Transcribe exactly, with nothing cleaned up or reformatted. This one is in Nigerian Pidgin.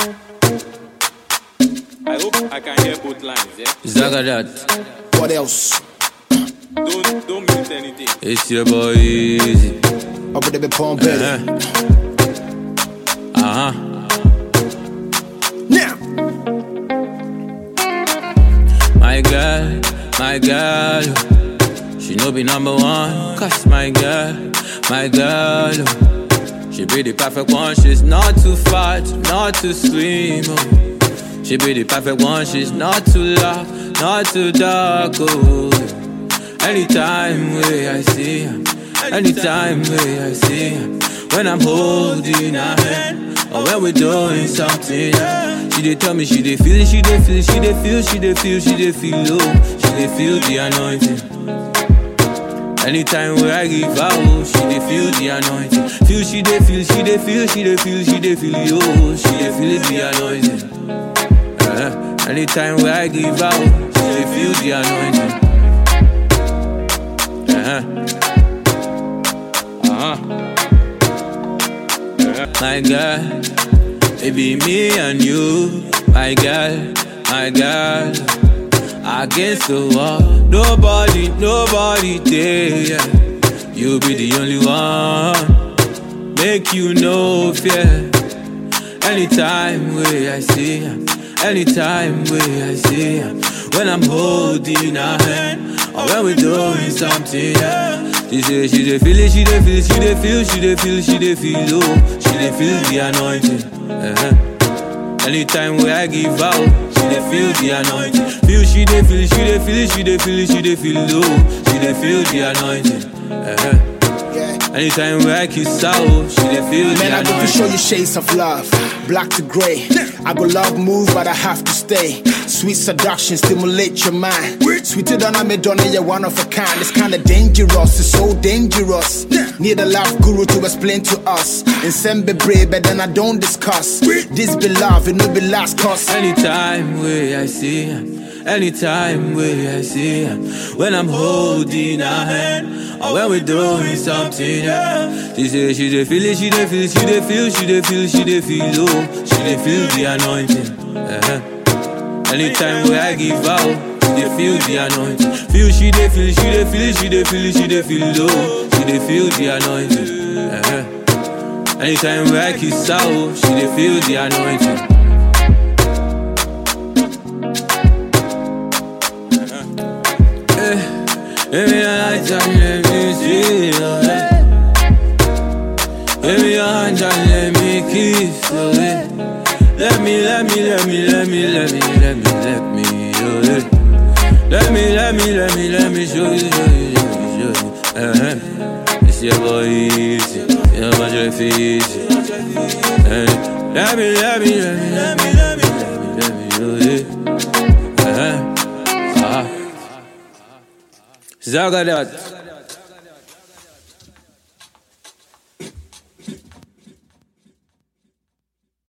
I hope I can hear both lines, yeah? Zagadat. What else? Don't don't mute anything. It's your boy Easy. Up with the big palm baby. Uh huh. Now. My girl, my girl, she no be number one. Cause my girl, my girl, she be the perfect one. She's not too fat, not too slim. Oh. She be the perfect one. She's not too loud, not too dark. Oh. Anytime where I see her, anytime where I see her, when I'm holding her hand, or when we're doing something, yeah. She dey tell me she dey feel it, she dey feel it, she dey feel, she dey feel, she dey feel, oh, she dey feel the anointing. Anytime where I give her, oh, she dey feel the anointing. Feel, she dey feel, she dey feel, she dey feel, she dey feel, oh, she dey feel the anointing. Uh-huh. Anytime where I give her, oh, she dey feel the anointing. Uh-huh. Uh-huh. My girl, it be me and you, my girl, my girl. Against the wall, nobody, nobody there. Yeah. You be the only one, make you no fear. Anytime where I see her, anytime where I see her, when I'm holding her hand, or when we're doing something, yeah. She say she dey feel it, she dey feel, she dey feel, she dey feel, she dey feel, oh, she dey feel the anointing. Uh-huh. Anytime where I give out, she dey feel the anointing. Feel, she dey feel, she dey feel, she dey feel, she dey feel, oh, she dey feel the anointing. Uh-huh. Anytime where I kiss out, she dey feel the anointing. Man, I go to show you shades of love, black to grey. I go love move, but I have to stay. Sweet seduction, stimulate your mind. Sweeter than a Madonna, you're one of a kind. It's kinda dangerous, it's so dangerous. Need a love guru to explain to us. And send be brave, but then I don't discuss. This be love, it no be last cause. Anytime where I see her, anytime where I see her, when I'm holding her hand, or when we're doing something, yeah. She say she dey feel it, she dey feel, she dey feel, she dey feel, she dey feel, oh, she dey feel the anointing. Uh-huh. Anytime where I give out, she dey feel the anointing. Feel, she dey feel, she dey feel, she dey feel, she dey feel, oh, she dey feel the anointing. Uh-huh. Anytime where I kiss out, she dey feel the anointing. Baby, I like to let me see it. Baby, your hand and let me kiss it. Let me, let me, let me, let me, let me, let me, let me, show you. Let me, let me, let me, let me show you, show you, show you, show you. Uh-huh. It's your boy Easy, you know my life easy. Uh-huh. Let me, let me, let me, let me, let me, let me, let me, show you. Uh-huh. Uh-huh. Zagadat.